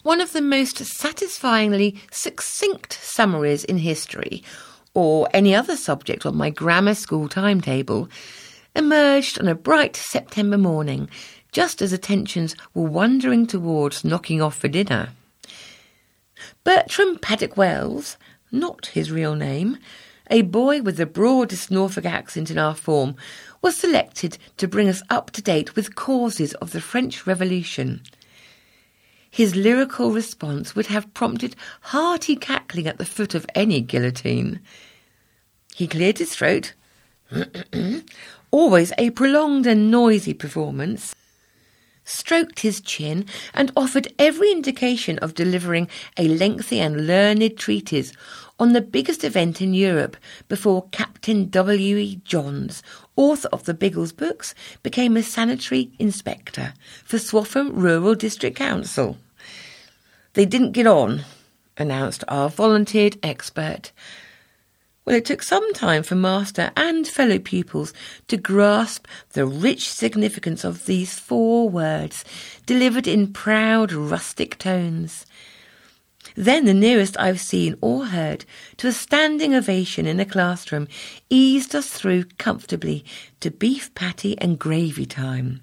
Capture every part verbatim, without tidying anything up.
one of the most satisfyingly succinct summaries in history, or any other subject on my grammar school timetable, emerged on a bright September morning, just as attentions were wandering towards knocking off for dinner. Bertram Paddock Wells, not his real name, a boy with the broadest Norfolk accent in our form, was selected to bring us up to date with causes of the French Revolution. His lyrical response would have prompted hearty cackling at the foot of any guillotine. He cleared his throat, always a prolonged and noisy performance, stroked his chin, and offered every indication of delivering a lengthy and learned treatise on the biggest event in Europe before Captain W E Johns, author of the Biggles books, became a sanitary inspector for Swaffham Rural District Council. They didn't get on, announced our volunteered expert. Well, it took some time for master and fellow pupils to grasp the rich significance of these four words, delivered in proud rustic tones. Then the nearest I've seen or heard to a standing ovation in a classroom eased us through comfortably to beef patty and gravy time.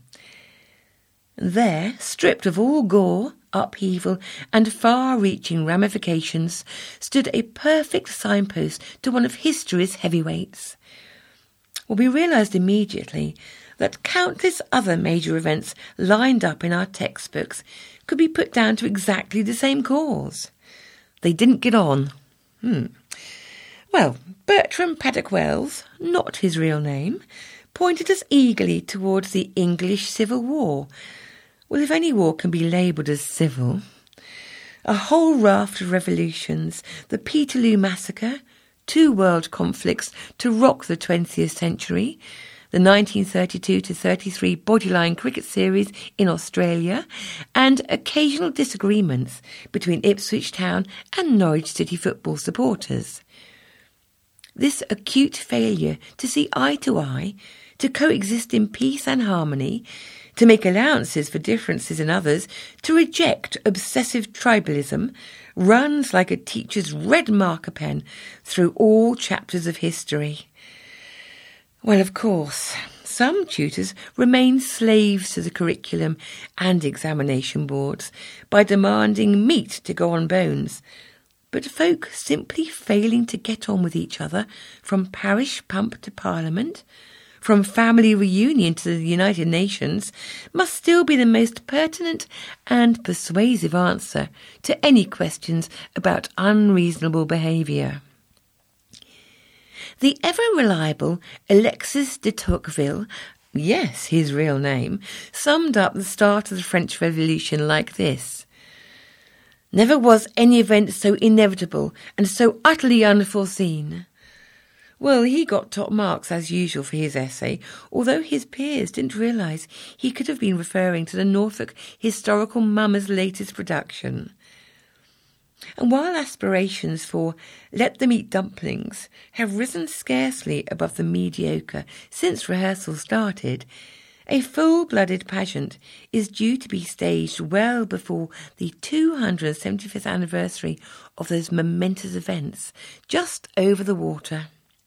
There, stripped of all gore, upheaval and far-reaching ramifications, stood a perfect signpost to one of history's heavyweights. Well, we realised immediately that countless other major events lined up in our textbooks could be put down to exactly the same cause. They didn't get on. Hmm. Well, Bertram Paddock Wells, not his real name, pointed us eagerly towards the English Civil War. Well, if any war can be labelled as civil. A whole raft of revolutions, the Peterloo Massacre, two world conflicts to rock the twentieth century, the nineteen thirty-two to thirty-three Bodyline cricket series in Australia, and occasional disagreements between Ipswich Town and Norwich City football supporters. This acute failure to see eye to eye, to coexist in peace and harmony, to make allowances for differences in others, to reject obsessive tribalism, runs like a teacher's red marker pen through all chapters of history. Well, of course, some tutors remain slaves to the curriculum and examination boards by demanding meat to go on bones, but folk simply failing to get on with each other from parish pump to parliament, from family reunion to the United Nations, must still be the most pertinent and persuasive answer to any questions about unreasonable behaviour. The ever-reliable Alexis de Tocqueville, yes, his real name, summed up the start of the French Revolution like this: "Never was any event so inevitable and so utterly unforeseen." Well, he got top marks as usual for his essay, although his peers didn't realise he could have been referring to the Norfolk Historical Mummer's latest production. And while aspirations for "let them eat dumplings" have risen scarcely above the mediocre since rehearsal started, a full-blooded pageant is due to be staged well before the two hundred seventy-fifth anniversary of those momentous events, just over the water.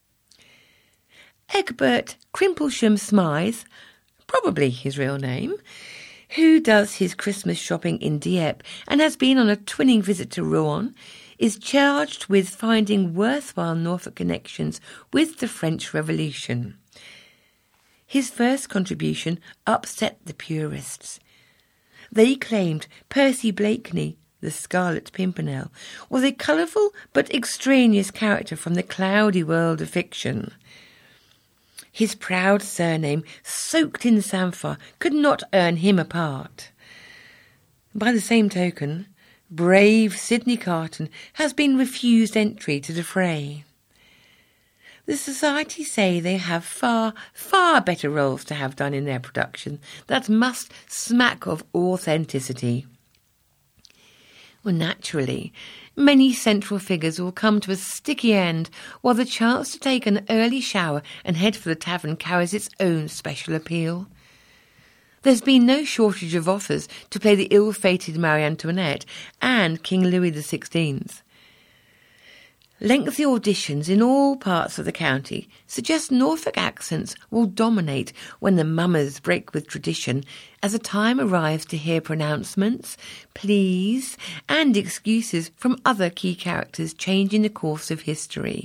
Egbert Crimplesham Smythe, probably his real name, who does his Christmas shopping in Dieppe and has been on a twinning visit to Rouen, is charged with finding worthwhile Norfolk connections with the French Revolution. His first contribution upset the purists. They claimed Percy Blakeney, the Scarlet Pimpernel, was a colourful but extraneous character from the cloudy world of fiction. His proud surname, soaked in samphire, could not earn him a part. By the same token, brave Sidney Carton has been refused entry to the fray. The Society say they have far, far better roles to have done in their production that must smack of authenticity. Well, naturally, many central figures will come to a sticky end, while the chance to take an early shower and head for the tavern carries its own special appeal. There's been no shortage of offers to play the ill-fated Marie Antoinette and King Louis the sixteenth. Lengthy auditions in all parts of the county suggest Norfolk accents will dominate when the mummers break with tradition as the time arrives to hear pronouncements, pleas and excuses from other key characters changing the course of history.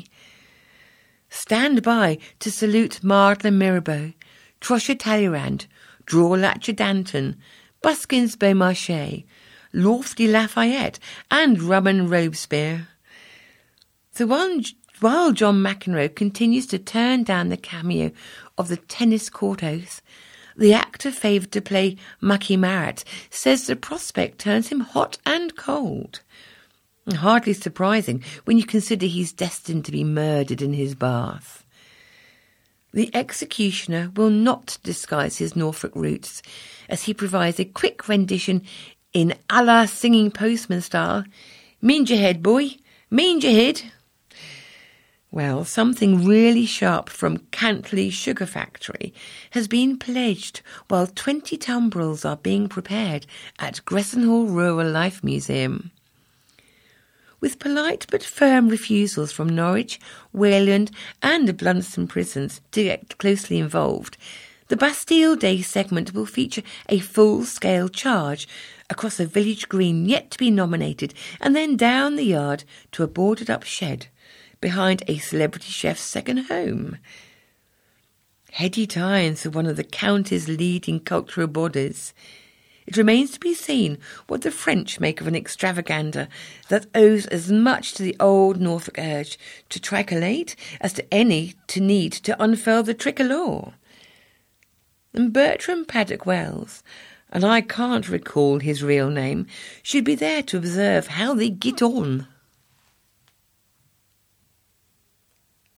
Stand by to salute Mardler Mirabeau, Troscha Talleyrand, Drôle Danton, Buskin's Beaumarchais, Lofty Lafayette and Rumman Robespierre. So while, while John McEnroe continues to turn down the cameo of the tennis court oath, the actor favoured to play Mucky Marat says the prospect turns him hot and cold. Hardly surprising when you consider he's destined to be murdered in his bath. The executioner will not disguise his Norfolk roots as he provides a quick rendition in a la singing postman style. Mind your head, boy, mind your head. Well, something really sharp from Cantley Sugar Factory has been pledged while twenty tumbrils are being prepared at Gressenhall Rural Life Museum. With polite but firm refusals from Norwich, Wayland and the Blunston prisons to get closely involved, the Bastille Day segment will feature a full-scale charge across a village green yet to be nominated and then down the yard to a boarded-up shed behind a celebrity chef's second home. Heady times for one of the county's leading cultural bodies. It remains to be seen what the French make of an extravaganza that owes as much to the old Norfolk urge to tricolate as to any to need to unfurl the tricolour. And Bertram Paddock Wells, and I can't recall his real name, should be there to observe how they get on.